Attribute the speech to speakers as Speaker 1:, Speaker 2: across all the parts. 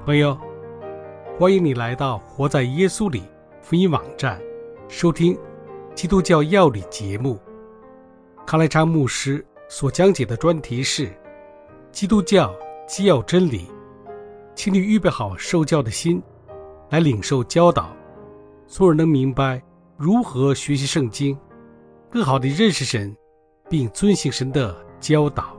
Speaker 1: 朋友，欢迎你来到活在耶稣里福音网站，收听基督教要理节目。康来昌牧师所讲解的专题是基督教基要真理，请你预备好受教的心，来领受教导，从而能明白如何学习圣经，更好地认识神，并遵行神的教导。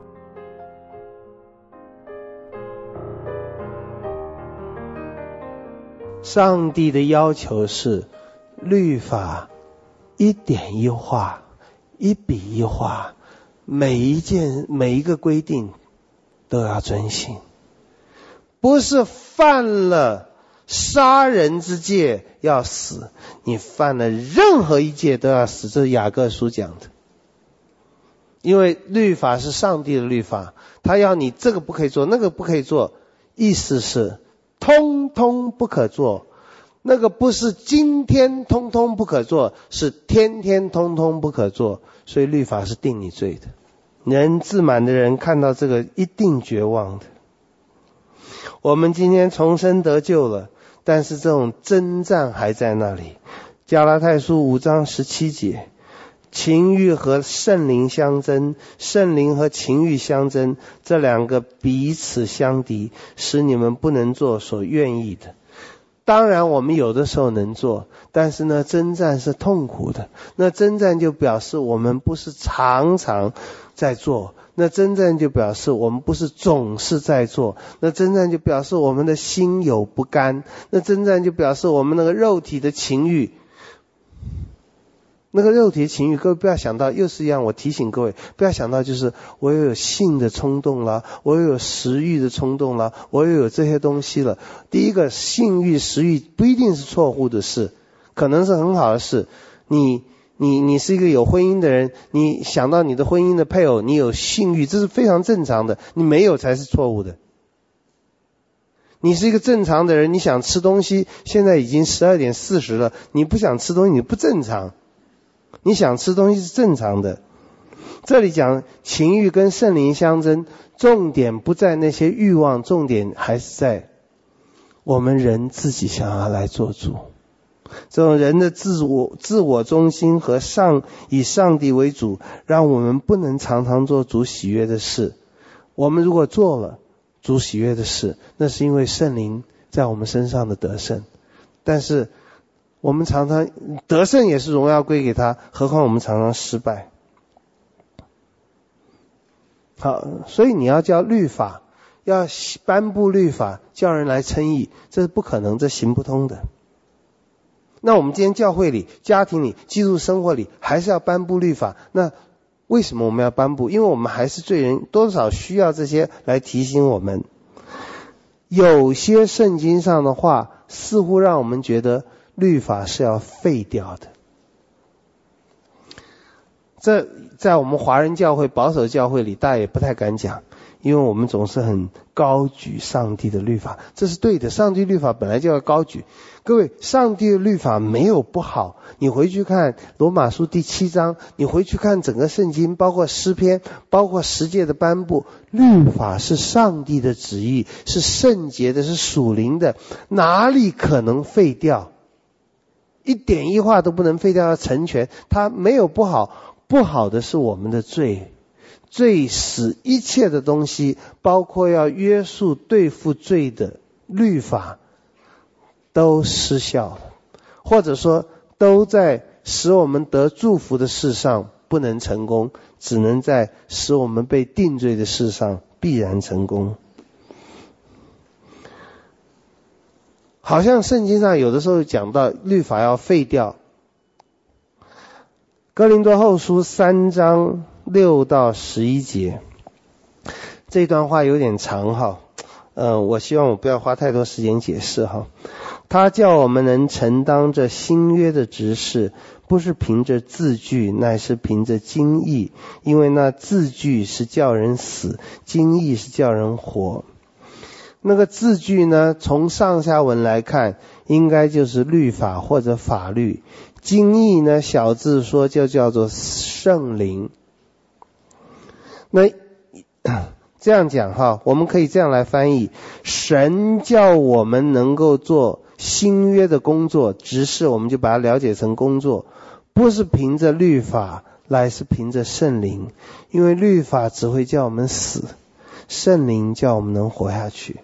Speaker 2: 上帝的要求是律法一点一画，一笔一画，每一个规定都要遵行，不是犯了杀人之戒要死，你犯了任何一戒都要死，这是雅各书讲的。因为律法是上帝的律法，他要你这个不可以做，那个不可以做，意思是通通不可做，那个不是今天通通不可做，是天天通通不可做，所以律法是定你罪的。人自满的人看到这个一定绝望的。我们今天重生得救了，但是这种征战还在那里。加拉太书5章17节，情欲和圣灵相争，圣灵和情欲相争，这两个彼此相敌，使你们不能做所愿意的。当然我们有的时候能做，但是呢，征战是痛苦的。那征战就表示我们不是常常在做，那征战就表示我们不是总是在做，那征战就表示我们的心有不甘，那征战就表示我们那个肉体的情欲，各位不要想到，又是一样，我提醒各位，不要想到就是我又有性的冲动了，我又有食欲的冲动了，我又有这些东西了。第一个，性欲、食欲不一定是错误的事，可能是很好的事。你是一个有婚姻的人，你想到你的婚姻的配偶，你有性欲，这是非常正常的，你没有才是错误的。你是一个正常的人，你想吃东西，现在已经12点40了，你不想吃东西，你不正常。你想吃东西是正常的。这里讲情欲跟圣灵相争，重点不在那些欲望，重点还是在我们人自己想要来做主。这种人的自我中心和以上帝为主，让我们不能常常做主喜悦的事。我们如果做了主喜悦的事，那是因为圣灵在我们身上的得胜。但是我们常常得胜也是荣耀归给他，何况我们常常失败。好，所以你要叫律法，要颁布律法，叫人来称义，这是不可能，这行不通的。那我们今天教会里、家庭里、基督生活里还是要颁布律法，那为什么我们要颁布？因为我们还是罪人，多少需要这些来提醒我们。有些圣经上的话似乎让我们觉得律法是要废掉的。这在我们华人教会、保守教会里大家也不太敢讲，因为我们总是很高举上帝的律法，这是对的，上帝律法本来就要高举。各位，上帝的律法没有不好，你回去看罗马书第7章，你回去看整个圣经，包括诗篇，包括十诫的颁布，律法是上帝的旨意，是圣洁的，是属灵的，哪里可能废掉？一点一画都不能废掉，要成全，它没有不好，不好的是我们的罪。罪使一切的东西，包括要约束对付罪的律法都失效了，或者说都在使我们得祝福的事上不能成功，只能在使我们被定罪的事上必然成功。好像圣经上有的时候讲到律法要废掉。哥林多后书3章6到11节，这段话有点长哈，我希望我不要花太多时间解释哈。他叫我们能承当这新约的职事，不是凭着字句，乃是凭着经意，因为那字句是叫人死，经意是叫人活。那个字句呢，从上下文来看，应该就是律法或者法律。经意呢，小字说就叫做圣灵。那这样讲哈，我们可以这样来翻译：神叫我们能够做新约的工作，执事我们就把它了解成工作，不是凭着律法，乃是凭着圣灵。因为律法只会叫我们死，圣灵叫我们能活下去。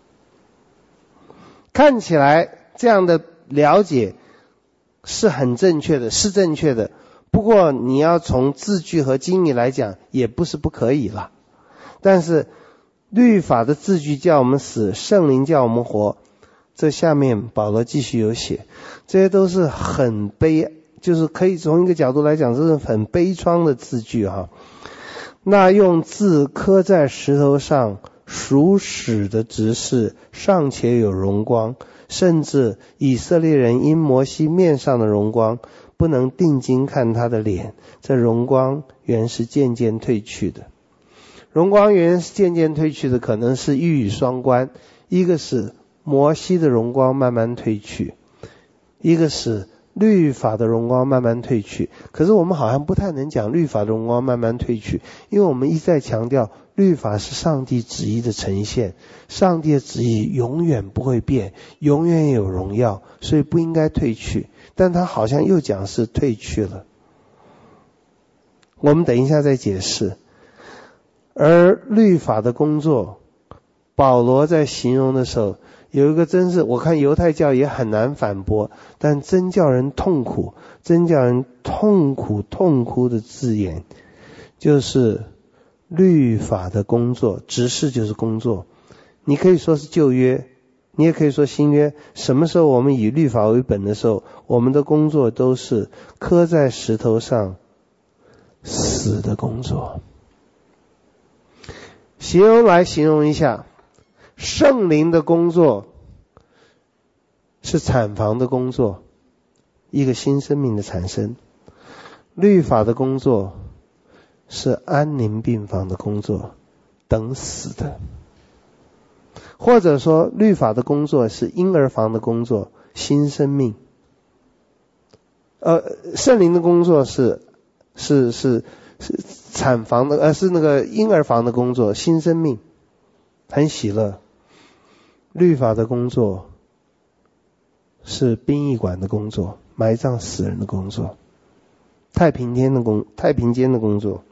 Speaker 2: 看起来这样的了解是很正确的，是正确的。不过你要从字句和经义来讲，也不是不可以了。但是律法的字句叫我们死，圣灵叫我们活，这下面保罗继续有写，这些都是很就是可以从一个角度来讲，这是很悲怆的字句哈。那用字刻在石头上属死的执事尚且有荣光，甚至以色列人因摩西面上的荣光不能定睛看他的脸，这荣光原是渐渐退去的。荣光原是渐渐退去的，可能是一语双关，一个是摩西的荣光慢慢退去，一个是律法的荣光慢慢退去。可是我们好像不太能讲律法的荣光慢慢退去，因为我们一再强调律法是上帝旨意的呈现，上帝的旨意永远不会变，永远有荣耀，所以不应该退去。但他好像又讲是退去了，我们等一下再解释。而律法的工作，保罗在形容的时候有一个真是我看犹太教也很难反驳，但真叫人痛苦，真叫人痛哭的字眼，就是律法的工作，执事就是工作。你可以说是旧约，你也可以说新约。什么时候我们以律法为本的时候，我们的工作都是刻在石头上死的工作。形容一下，圣灵的工作是产房的工作，一个新生命的产生；律法的工作是安宁病房的工作，等死的。或者说律法的工作是婴儿房的工作，新生命。圣灵的工作是产房的，是那个婴儿房的工作，新生命，很喜乐。律法的工作是殡仪馆的工作，埋葬死人的工作，太平间的工作。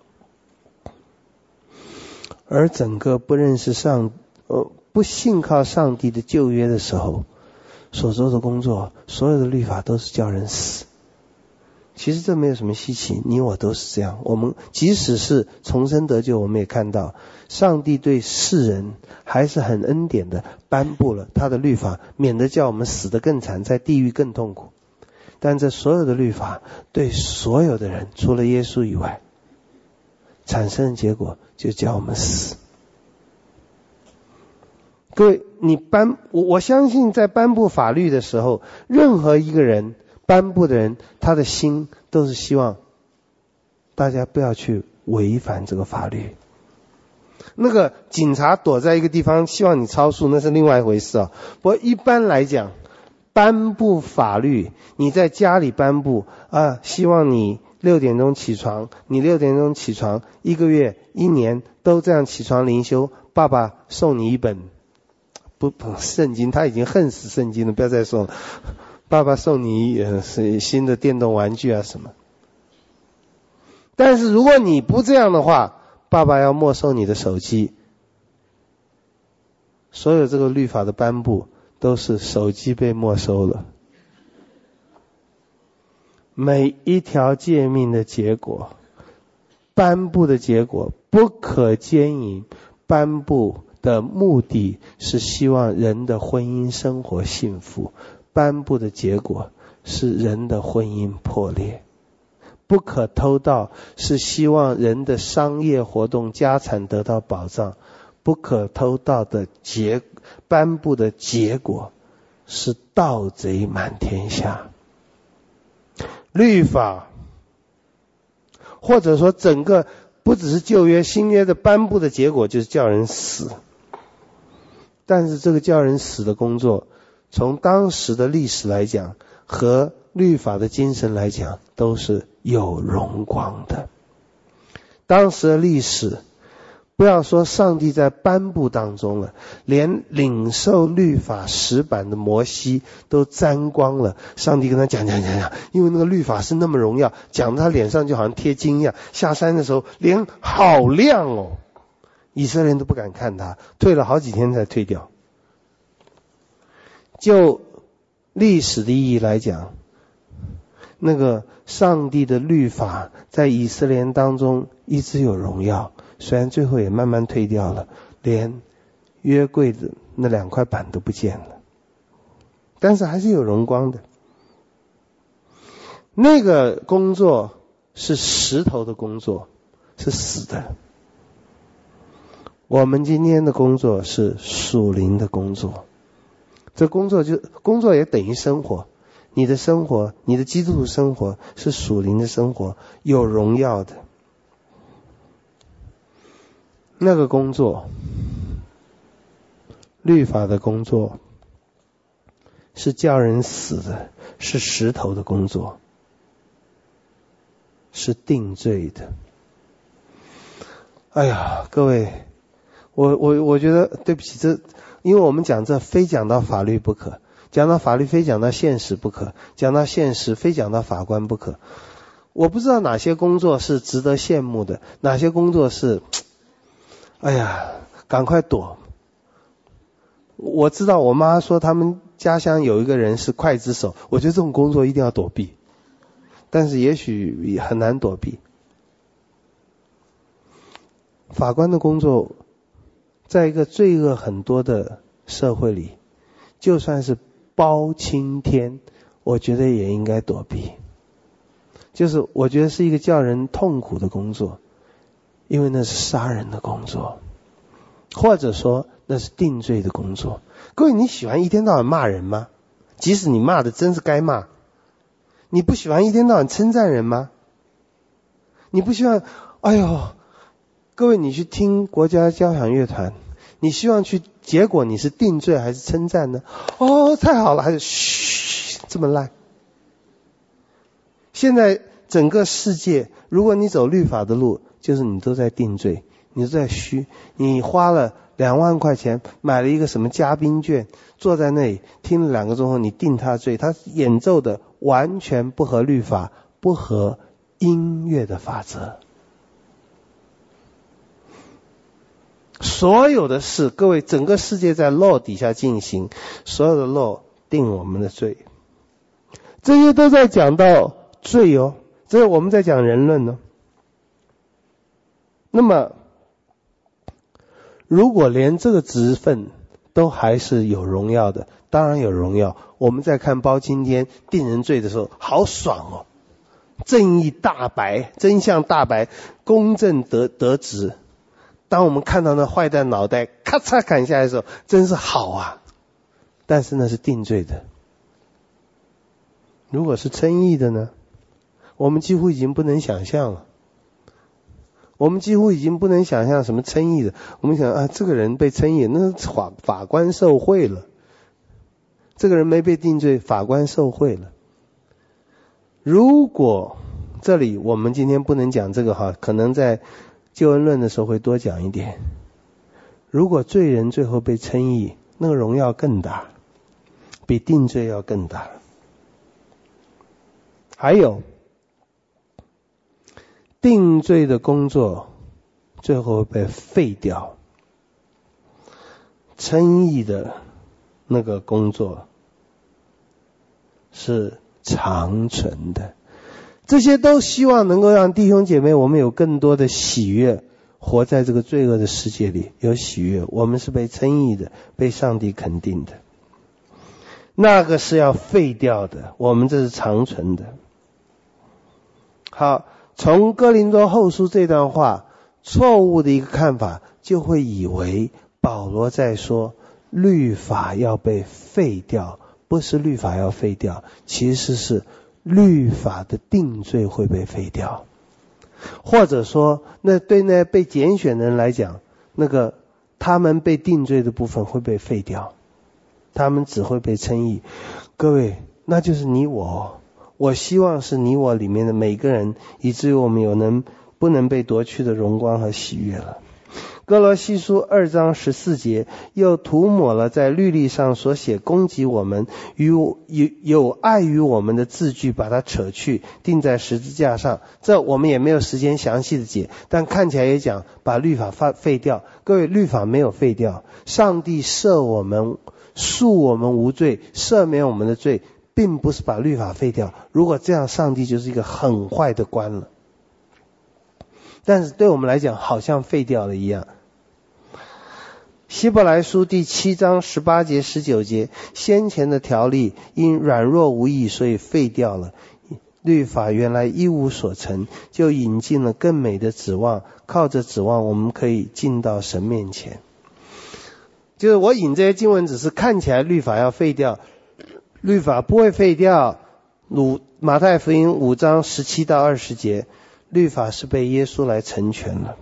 Speaker 2: 而整个不认识不信靠上帝的旧约的时候所做的工作，所有的律法都是叫人死。其实这没有什么稀奇，你我都是这样。我们即使是重生得救，我们也看到上帝对世人还是很恩典的，颁布了他的律法，免得叫我们死得更惨，在地狱更痛苦。但这所有的律法对所有的人，除了耶稣以外，产生的结果就叫我们死。各位，我相信在颁布法律的时候，任何一个人颁布的人，他的心都是希望大家不要去违反这个法律。那个警察躲在一个地方希望你超速，那是另外一回事啊。不过一般来讲，颁布法律，你在家里颁布希望你6点钟起床，你6点钟起床，1个月1年都这样起床灵修，爸爸送你一本圣经，他已经恨死圣经了，不要再送了。爸爸送你新的电动玩具啊什么。但是如果你不这样的话，爸爸要没收你的手机。所有这个律法的颁布都是手机被没收了。每一条诫命的结果，颁布的结果不可奸淫，颁布的目的是希望人的婚姻生活幸福，颁布的结果是人的婚姻破裂。不可偷盗是希望人的商业活动家产得到保障，不可偷盗的颁布的结果是盗贼满天下。律法或者说整个不只是旧约新约的颁布的结果就是叫人死。但是这个叫人死的工作，从当时的历史来讲和律法的精神来讲都是有荣光的。当时的历史不要说上帝在颁布当中了，连领受律法石板的摩西都沾光了。上帝跟他讲，因为那个律法是那么荣耀，讲到他脸上就好像贴金一样。下山的时候脸好亮哦，以色列人都不敢看他，退了好几天才退掉。就历史的意义来讲，那个上帝的律法在以色列人当中一直有荣耀，虽然最后也慢慢退掉了，连约柜的那2块板都不见了，但是还是有荣光的。那个工作是石头的工作，是死的。我们今天的工作是属灵的工作，这工作也等于生活。你的生活，你的基督徒生活是属灵的生活，有荣耀的。那个工作，律法的工作，是叫人死的，是石头的工作，是定罪的。哎呀，各位，我觉得对不起，因为我们讲这非讲到法律不可，讲到法律非讲到现实不可，讲到现实非讲到法官不可。我不知道哪些工作是值得羡慕的，哪些工作是哎呀赶快躲。我知道我妈说他们家乡有一个人是刽子手，我觉得这种工作一定要躲避，但是也许也很难躲避。法官的工作在一个罪恶很多的社会里，就算是包青天，我觉得也应该躲避。就是我觉得是一个叫人痛苦的工作，因为那是杀人的工作，或者说那是定罪的工作。各位，你喜欢一天到晚骂人吗？即使你骂的真是该骂，你不喜欢一天到晚称赞人吗？你不希望，哎呦，各位，你去听国家交响乐团，你希望去结果你是定罪还是称赞呢？哦，太好了，还是嘘，这么烂。现在整个世界，如果你走律法的路，就是你都在定罪，你都在虚。你花了2万块钱买了一个什么嘉宾券，坐在那里听了2个钟头，你定他罪，他演奏的完全不合律法，不合音乐的法则。所有的事，各位，整个世界在 law 底下进行，所有的 law 定我们的罪，这些都在讲到罪哦，这是我们在讲人论呢。那么如果连这个职分都还是有荣耀的，当然有荣耀。我们在看包青天定人罪的时候好爽哦，正义大白，真相大白，公正得直。当我们看到那坏蛋脑袋咔嚓砍下来的时候，真是好啊。但是那是定罪的。如果是称义的呢？我们几乎已经不能想象了。我们几乎已经不能想象什么称义的。我们想这个人被称义，那法官受贿了。这个人没被定罪，法官受贿了。如果这里我们今天不能讲这个哈，可能在救恩论的时候会多讲一点。如果罪人最后被称义，那个荣耀更大，比定罪要更大。还有定罪的工作最后被废掉，称义的那个工作是长存的。这些都希望能够让弟兄姐妹我们有更多的喜悦，活在这个罪恶的世界里有喜悦。我们是被称义的，被上帝肯定的。那个是要废掉的，我们这是长存的。好，从哥林多后书这段话错误的一个看法，就会以为保罗在说律法要被废掉，不是律法要废掉，其实是律法的定罪会被废掉。或者说那对那被拣选的人来讲，那个他们被定罪的部分会被废掉，他们只会被称义。各位，那就是你我希望是你我里面的每个人，以至于我们不能被夺去的荣光和喜悦了。 哥罗西书2章14节，又涂抹了在律例上所写攻击我们有碍于我们的字句，把它扯去，钉在十字架上。这我们也没有时间详细的解，但看起来也讲把律法废掉。各位，律法没有废掉，上帝赦我们，恕我们无罪，赦免我们的罪，并不是把律法废掉。如果这样，上帝就是一个很坏的官了。但是对我们来讲，好像废掉了一样。希伯来书第7章18节19节，先前的条例因软弱无益，所以废掉了。律法原来一无所成，就引进了更美的指望，靠着指望我们可以进到神面前。就是我引这些经文，只是看起来律法要废掉，律法不会废掉。马太福音5章17到20节，律法是被耶稣来成全了。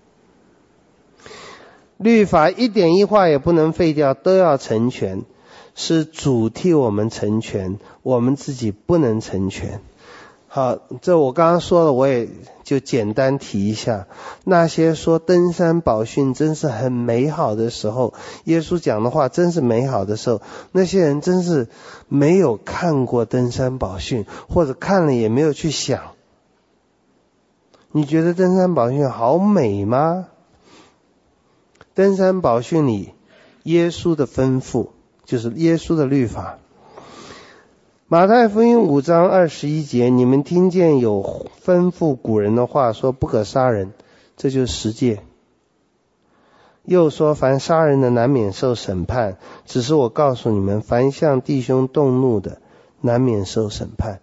Speaker 2: 律法一点一画也不能废掉，都要成全，是主替我们成全，我们自己不能成全。好，这我刚刚说了，我也就简单提一下。那些说登山宝训真是很美好的时候，耶稣讲的话真是美好的时候，那些人真是没有看过登山宝训，或者看了也没有去想。你觉得登山宝训好美吗？登山宝训里耶稣的吩咐，就是耶稣的律法。马太福音5章21节，你们听见有吩咐古人的话，说不可杀人，这就是10诫。又说凡杀人的难免受审判，只是我告诉你们，凡向弟兄动怒的难免受审判。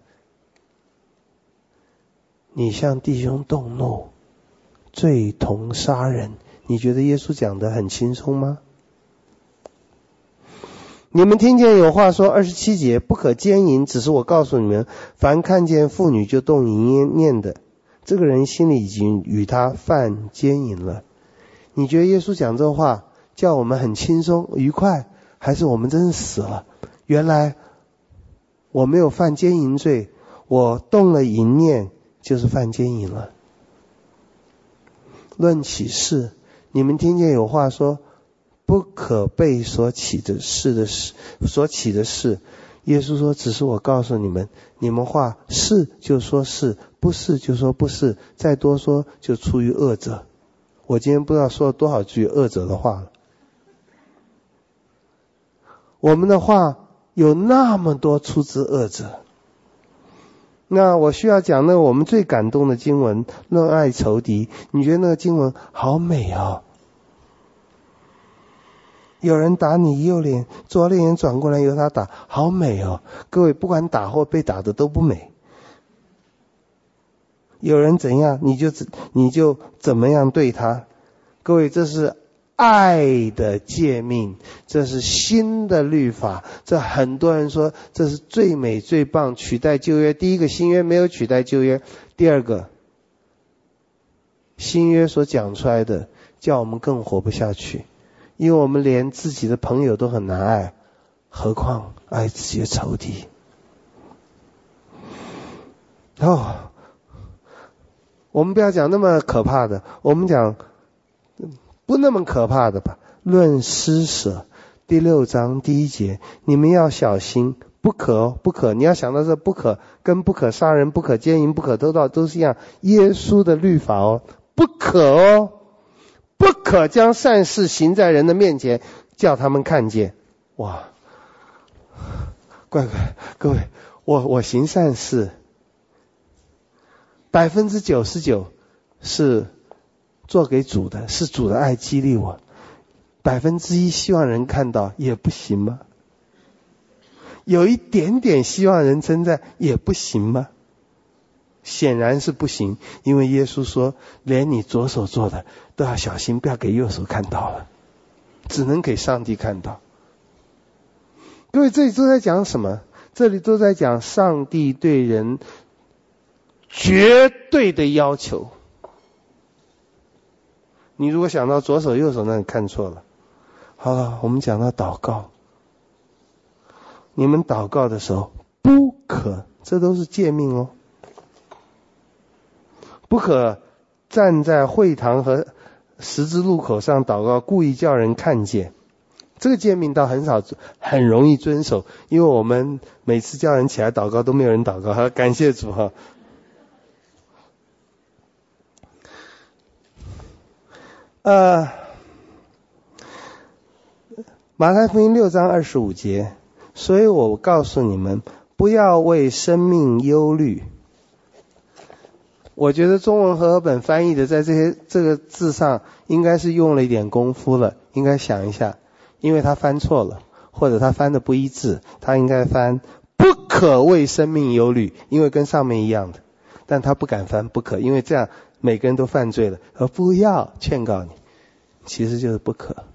Speaker 2: 你向弟兄动怒，罪同杀人。你觉得耶稣讲得很轻松吗？你们听见有话说27节，不可奸淫，只是我告诉你们，凡看见妇女就动淫念的，这个人心里已经与他犯奸淫了。你觉得耶稣讲这话叫我们很轻松愉快，还是我们真是死了？原来我没有犯奸淫罪，我动了淫念就是犯奸淫了。论起誓，你们听见有话说不可背所起的事，耶稣说只是我告诉你们，你们话是就说是，不是就说不是，再多说就出于恶者。我今天不知道说了多少句恶者的话了。我们的话有那么多出自恶者。那我需要讲那个我们最感动的经文，论爱仇敌。你觉得那个经文好美哦？有人打你右脸，左脸转过来由他打，好美哦。各位，不管打或被打的都不美。有人怎样，你就怎么样对他。各位，这是爱的诫命，这是新的律法。这很多人说这是最美最棒，取代旧约。第一个，新约没有取代旧约；第二个，新约所讲出来的叫我们更活不下去，因为我们连自己的朋友都很难爱，何况爱自己的仇敌。我们不要讲那么可怕的，我们讲不那么可怕的吧。论施舍第6章第1节，你们要小心，不可，你要想到这不可，跟不可杀人、不可奸淫、不可偷盗都是一样，耶稣的律法哦，不可哦，不可将善事行在人的面前，叫他们看见。哇，各位，我行善事99%是做给主的，是主的爱激励我，1%希望人看到也不行吗？有一点点希望人称赞也不行吗？显然是不行，因为耶稣说连你左手做的都要小心，不要给右手看到了，只能给上帝看到。各位，这里都在讲什么？这里都在讲上帝对人绝对的要求。你如果想到左手右手，那你看错了。好了，我们讲到祷告。你们祷告的时候不可，这都是诫命哦，不可站在会堂和十字路口上祷告，故意叫人看见。这个诫命倒很容易遵守，因为我们每次叫人起来祷告都没有人祷告，感谢主哈。马太福音6章25节，所以我告诉你们，不要为生命忧虑。我觉得中文和合本翻译的在这个字上应该是用了一点功夫了，应该想一下，因为他翻错了，或者他翻的不一致，他应该翻不可为生命忧虑，因为跟上面一样的，但他不敢翻不可，因为这样每个人都犯罪了，而不要劝告你，其实就是不可。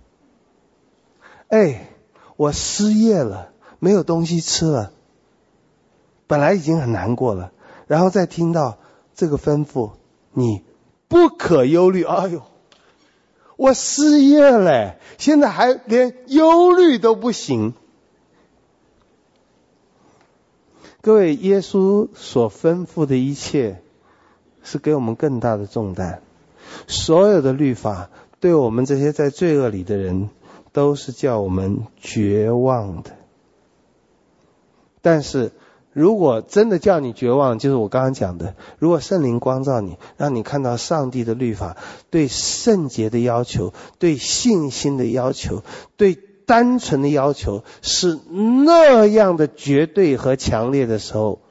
Speaker 2: 我失业了，没有东西吃了，本来已经很难过了，然后再听到这个吩咐，你不可忧虑。哎呦，我失业了，现在还连忧虑都不行。各位，耶稣所吩咐的一切是给我们更大的重担，所有的律法对我们这些在罪恶里的人都是叫我们绝望的。但是如果真的叫你绝望，就是我刚刚讲的，如果圣灵光照你，让你看到上帝的律法对圣洁的要求，对信心的要求，对单纯的要求是那样的绝对和强烈的时候，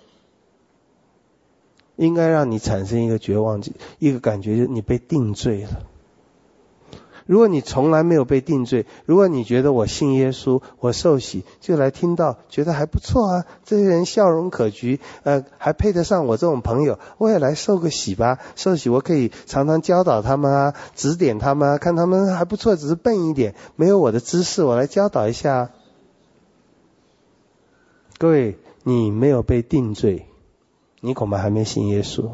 Speaker 2: 应该让你产生一个绝望，一个感觉，就是你被定罪了。如果你从来没有被定罪，如果你觉得我信耶稣，我受洗，就来听到觉得还不错啊，这些人笑容可掬，还配得上我这种朋友，我也来受个洗吧。受洗我可以常常教导他们啊，指点他们啊，看他们还不错，只是笨一点，没有我的知识，我来教导一下。各位，你没有被定罪，你恐怕还没信耶稣。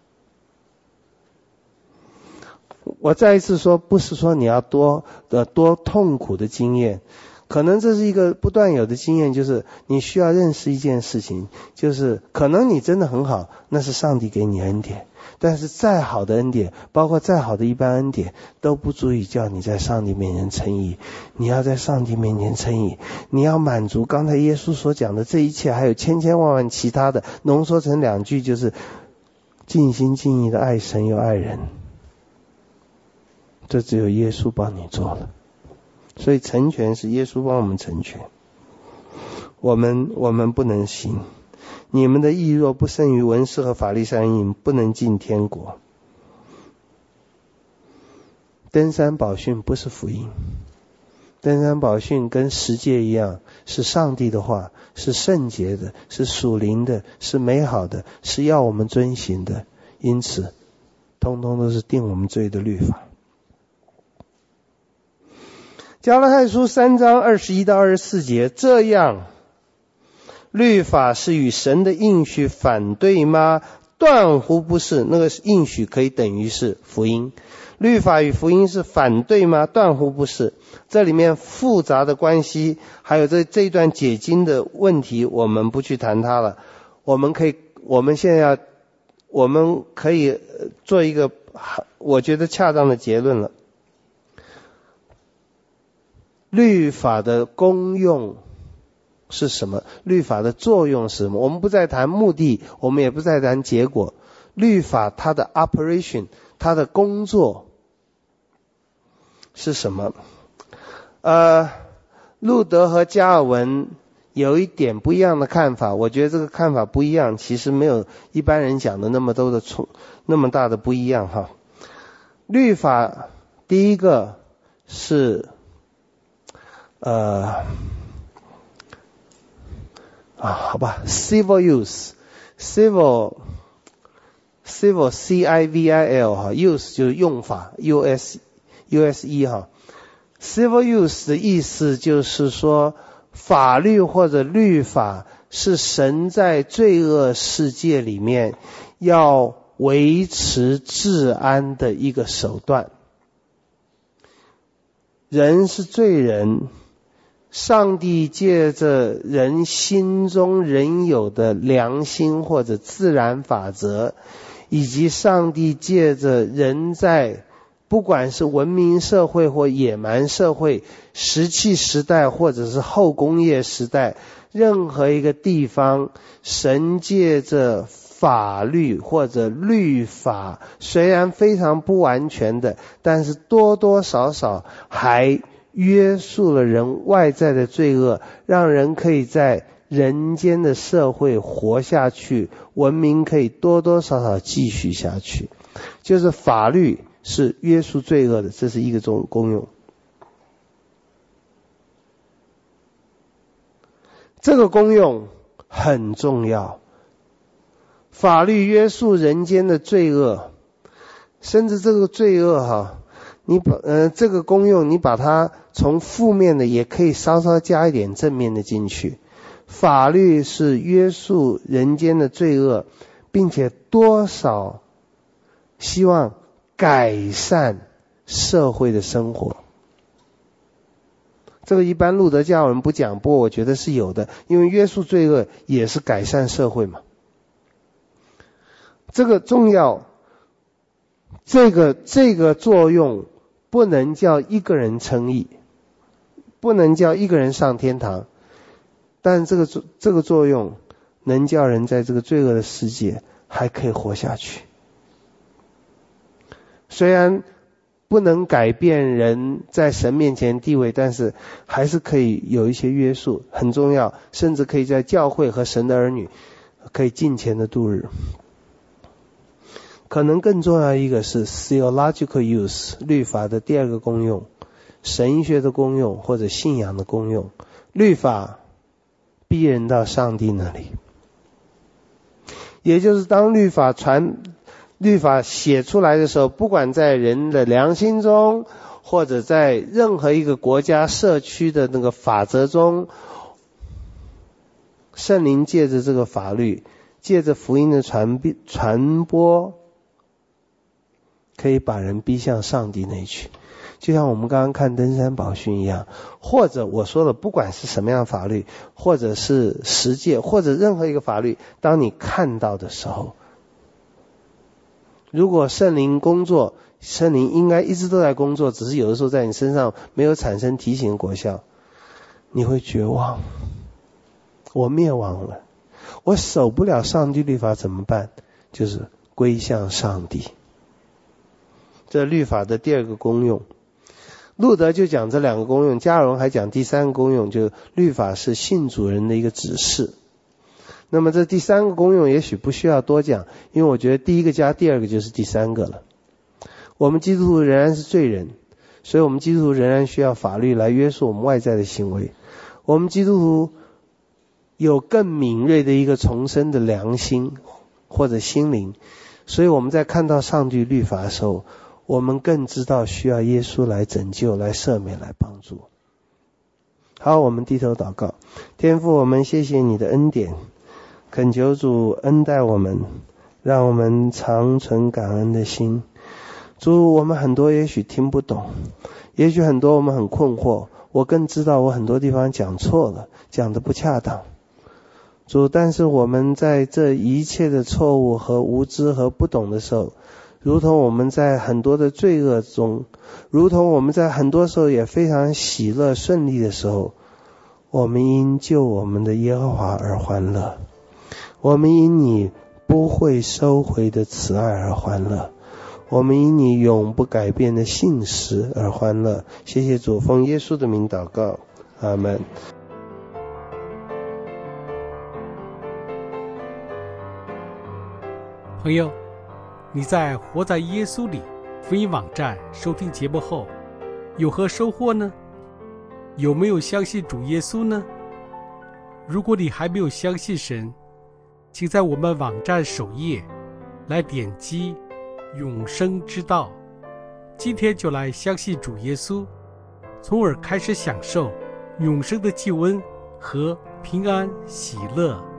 Speaker 2: 我再一次说，不是说你要多痛苦的经验，可能这是一个不断有的经验，就是你需要认识一件事情，就是可能你真的很好，那是上帝给你恩典，但是再好的恩典，包括再好的一般恩典，都不足以叫你在上帝面前称义。你要在上帝面前称义，你要满足刚才耶稣所讲的这一切，还有千千万万其他的，浓缩成2句，就是尽心尽意的爱神又爱人。这只有耶稣帮你做了，所以成全是耶稣帮我们成全，我们不能行。你们的义若不胜于文士和法利赛人，不能进天国。登山宝训不是福音，登山宝训跟十诫一样，是上帝的话，是圣洁的，是属灵的，是美好的，是要我们遵行的，因此通通都是定我们罪的律法。加拉太书3章21到24节，这样律法是与神的应许反对吗？断乎不是。那个应许可以等于是福音，律法与福音是反对吗？断乎不是。这里面复杂的关系，还有这一段解经的问题，我们不去谈它了。我们可以做一个我觉得恰当的结论了。律法的功用是什么？律法的作用是什么？我们不再谈目的，我们也不再谈结果。律法它的 operation， 它的工作是什么？路德和加尔文有一点不一样的看法，我觉得这个看法不一样，其实没有一般人讲的那么大的不一样哈。律法第一个是好吧 ，civil use，civil civil 哈 ，use 就是用法 ，use 哈 ，civil use 的意思就是说，法律或者律法是神在罪恶世界里面要维持治安的一个手段。人是罪人，上帝借着人心中仍有的良心或者自然法则，以及上帝借着人在不管是文明社会或野蛮社会，石器时代或者是后工业时代，任何一个地方，神借着法律或者律法，虽然非常不完全的，但是多多少少还约束了人外在的罪恶，让人可以在人间的社会活下去，文明可以多多少少继续下去。就是法律是约束罪恶的，这是一个功用。这个功用很重要，法律约束人间的罪恶，甚至这个罪恶这个功用你把它从负面的也可以稍稍加一点正面的进去。法律是约束人间的罪恶，并且多少希望改善社会的生活。这个一般路德教人不讲，不过我觉得是有的，因为约束罪恶也是改善社会嘛。这个重要，这个作用不能叫一个人称义，不能叫一个人上天堂，但这个作用能叫人在这个罪恶的世界还可以活下去。虽然不能改变人在神面前地位，但是还是可以有一些约束，很重要，甚至可以在教会和神的儿女可以敬虔的度日。可能更重要一个是 theological use， 律法的第二个功用，神学的功用或者信仰的功用。律法逼人到上帝那里，也就是当律法写出来的时候，不管在人的良心中，或者在任何一个国家社区的那个法则中，圣灵借着这个法律，借着福音的传播，可以把人逼向上帝那里去。就像我们刚刚看登山宝训一样，或者我说了，不管是什么样的法律，或者是十诫，或者任何一个法律，当你看到的时候，如果圣灵工作，圣灵应该一直都在工作，只是有的时候在你身上没有产生提醒果效，你会绝望，我灭亡了，我守不了上帝律法怎么办？就是归向上帝。这律法的第二个功用，路德就讲这两个功用，加尔文还讲第三个功用，就律法是信主人的一个指示。那么这第三个功用也许不需要多讲，因为我觉得第一个加第二个就是第三个了。我们基督徒仍然是罪人，所以我们基督徒仍然需要法律来约束我们外在的行为。我们基督徒有更敏锐的一个重生的良心或者心灵，所以我们在看到上帝律法的时候，我们更知道需要耶稣来拯救、来赦免、来帮助。好，我们低头祷告。天父，我们谢谢你的恩典，恳求主恩待我们，让我们常存感恩的心。主，我们很多也许听不懂，也许很多我们很困惑，我更知道我很多地方讲错了，讲得不恰当。主，但是我们在这一切的错误和无知和不懂的时候，如同我们在很多的罪恶中，如同我们在很多时候也非常喜乐顺利的时候，我们因救我们的耶和华而欢乐，我们因你不会收回的慈爱而欢乐，我们因你永不改变的信实而欢乐。谢谢主，奉耶稣的名祷告，阿们。
Speaker 1: 朋友，你在活在耶稣里福音网站收听节目后有何收获呢？有没有相信主耶稣呢？如果你还没有相信神，请在我们网站首页来点击永生之道，今天就来相信主耶稣，从而开始享受永生的救恩和平安喜乐。